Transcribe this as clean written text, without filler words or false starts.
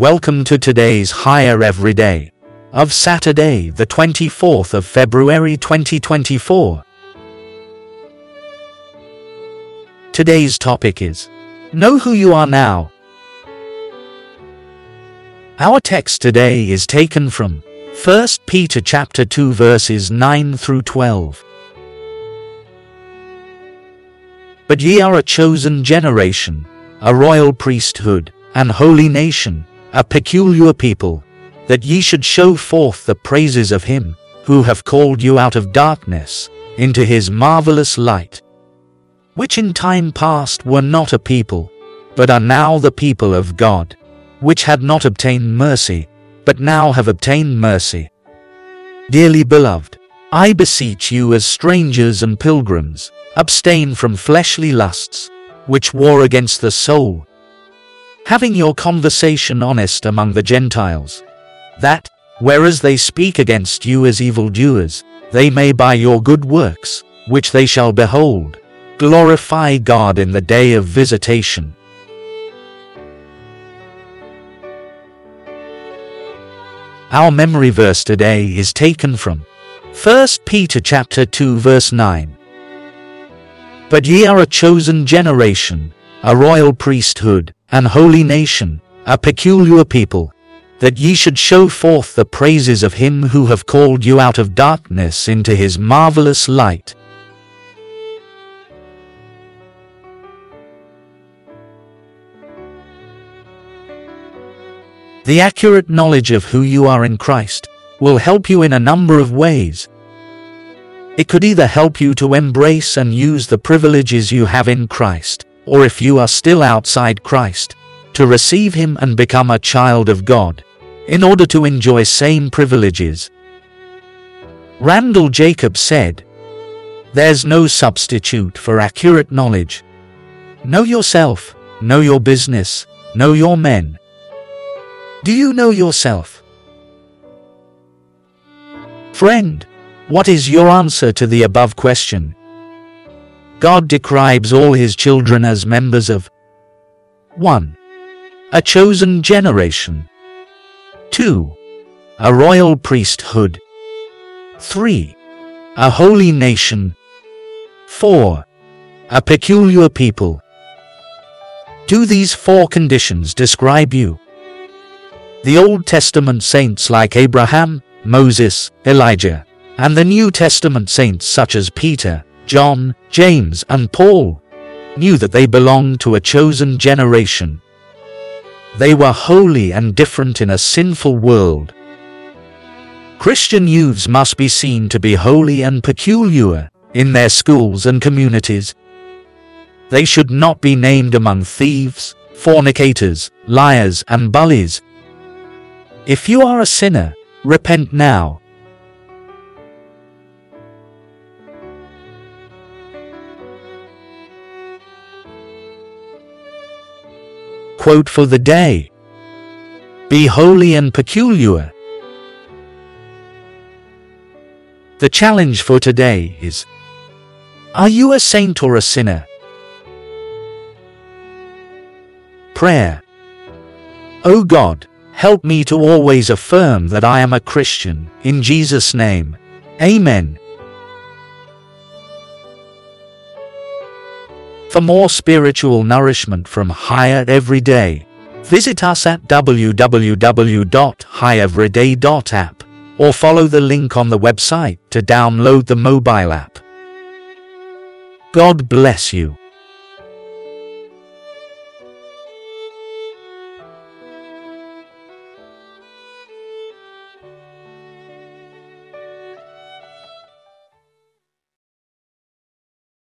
Welcome to today's Higher Everyday of Saturday, the 24th of February 2024. Today's topic is, Know who you are now. Our text today is taken from 1 Peter chapter 2 verses 9 through 12. But ye are a chosen generation, a royal priesthood, an holy nation, a peculiar people, that ye should show forth the praises of him who have called you out of darkness into his marvelous light, which in time past were not a people, but are now the people of God, which had not obtained mercy, but now have obtained mercy. Dearly beloved, I beseech you as strangers and pilgrims, abstain from fleshly lusts, which war against the soul, having your conversation honest among the Gentiles, that, whereas they speak against you as evildoers, they may by your good works, which they shall behold, glorify God in the day of visitation. Our memory verse today is taken from 1 Peter chapter 2 verse 9. But ye are a chosen generation, a royal priesthood, an holy nation, a peculiar people, that ye should show forth the praises of him who have called you out of darkness into his marvelous light. The accurate knowledge of who you are in Christ will help you in a number of ways. It could either help you to embrace and use the privileges you have in Christ, or if you are still outside Christ, to receive him and become a child of God, in order to enjoy same privileges. Randall Jacobs said, "There's no substitute for accurate knowledge. Know yourself, know your business, know your men." Do you know yourself? Friend, what is your answer to the above question? God describes all his children as members of 1. A chosen generation. 2. A royal priesthood. 3. A holy nation. 4. A peculiar people. Do these 4 conditions describe you? The Old Testament saints like Abraham, Moses, Elijah, and the New Testament saints such as Peter, John, James, and Paul knew that they belonged to a chosen generation. They were holy and different in a sinful world. Christian youths must be seen to be holy and peculiar in their schools and communities. They should not be named among thieves, fornicators, liars, and bullies. If you are a sinner, repent now. Quote for the day. Be holy and peculiar. The challenge for today is, are you a saint or a sinner? Prayer. O God, help me to always affirm that I am a Christian, in Jesus' name. Amen. For more spiritual nourishment from Higher Everyday, visit us at www.higheveryday.app or follow the link on the website to download the mobile app. God bless you.